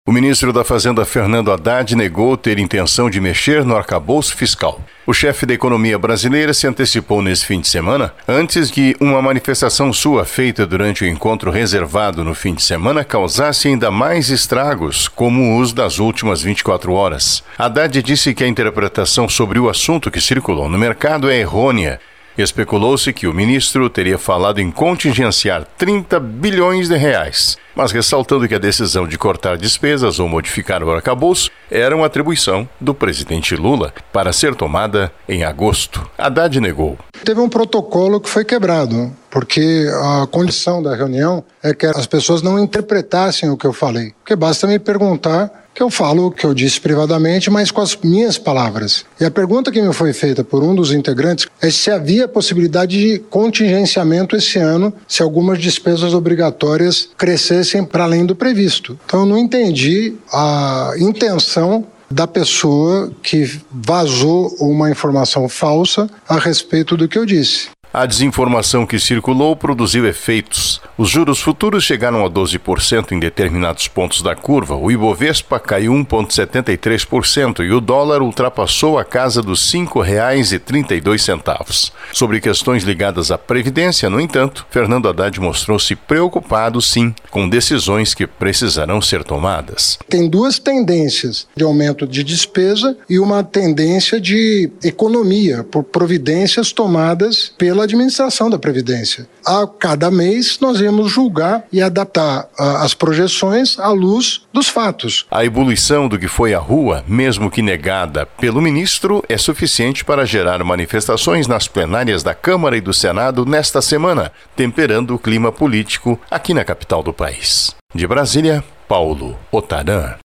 O ministro da Fazenda, Fernando Haddad, negou ter intenção de mexer no arcabouço fiscal. O chefe da economia brasileira se antecipou nesse fim de semana, antes que uma manifestação sua feita durante o encontro reservado no fim de semana causasse ainda mais estragos, como os das últimas 24 horas. Haddad disse que a interpretação sobre o assunto que circulou no mercado é errônea. Especulou-se que o ministro teria falado em contingenciar 30 bilhões de reais, mas ressaltando que a decisão de cortar despesas ou modificar o arcabouço era uma atribuição do presidente Lula para ser tomada em agosto. Haddad negou. Teve um protocolo que foi quebrado, porque a condição da reunião é que as pessoas não interpretassem o que eu falei. Porque basta me perguntar que eu falo o que eu disse privadamente, mas com as minhas palavras. E a pergunta que me foi feita por um dos integrantes é se havia possibilidade de contingenciamento esse ano, se algumas despesas obrigatórias crescessem para além do previsto. Então eu não entendi a intenção da pessoa que vazou uma informação falsa a respeito do que eu disse. A desinformação que circulou produziu efeitos. Os juros futuros chegaram a 12% em determinados pontos da curva. O Ibovespa caiu 1,73% e o dólar ultrapassou a casa dos R$ 5,32. Sobre questões ligadas à Previdência, no entanto, Fernando Haddad mostrou-se preocupado, sim, com decisões que precisarão ser tomadas. Tem duas tendências de aumento de despesa e uma tendência de economia por providências tomadas pela administração da Previdência. A cada mês nós iremos julgar e adaptar as projeções à luz dos fatos. A ebulição do que foi à rua, mesmo que negada pelo ministro, é suficiente para gerar manifestações nas plenárias da Câmara e do Senado nesta semana, temperando o clima político aqui na capital do país. De Brasília, Paulo Otarã.